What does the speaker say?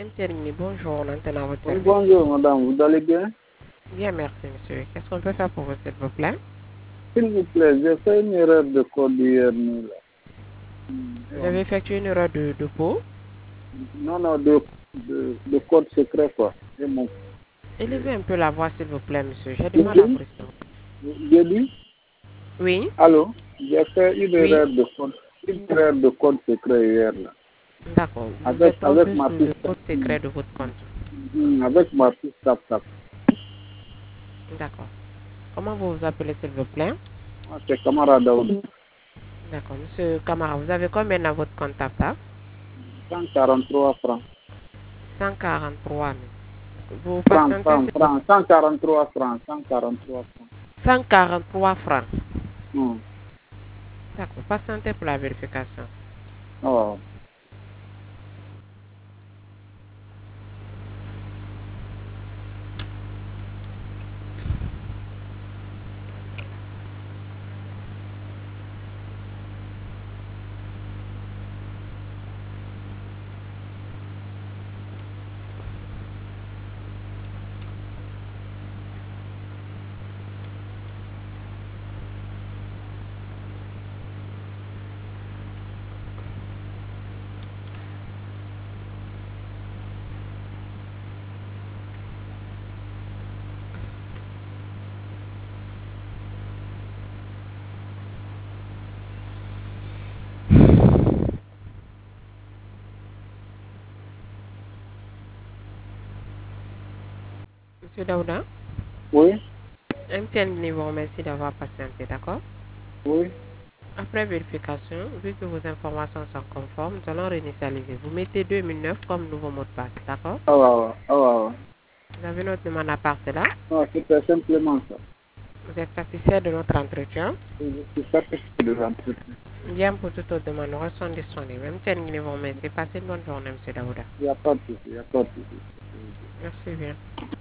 MTN, bonjour, on entend à votre Oui, service. bonjour madame, vous allez bien? Bien, merci monsieur. Qu'est-ce qu'on peut faire pour vous, s'il vous plaît? S'il vous plaît, j'ai fait une erreur de code hier nuit là. Vous avez effectué une erreur de peau. Non, non, de code secret quoi. Et mon... Élevez un peu la voix, s'il vous plaît, monsieur. J'ai du J'ai mal à vous dit, répondre. j'ai dit, Oui, allô, j'ai fait oui, une erreur de code secret hier là. d'accord. Vous êtes Avec trompé ma sur le piste, code secret de votre compte. avec ma piste tap tap. D'accord. Comment vous vous appelez, s'il vous plaît? Moi, c'est camarade Daoud. D'accord. Monsieur Camara, vous avez combien dans votre compte TapTap? 143 francs. 143 000. Vous Francs, patientez, francs, s'il vous francs, 143 francs, 143 francs. 143 francs. Hmm. D'accord. Patientez pour la vérification. Oh. Monsieur Daouda, Oui, MTN vous remercie d'avoir patienté, d'accord? oui. Après vérification, vu que vos informations sont conformes, nous allons réinitialiser. Vous mettez 2009 comme nouveau mot de passe, d'accord? Ah, ouais, ouais, ah, ouais, ouais. Vous avez notre demande à part cela. Non, c'était simplement ça. Vous êtes satisfait de notre entretien? Je suis satisfait de l'entretien. Bien, pour toute autre demande, nous restons disponibles. MTN vous remercie. Passez une bonne journée, monsieur Daouda. Il n'y a pas de souci, il n'y a pas de souci. Merci bien.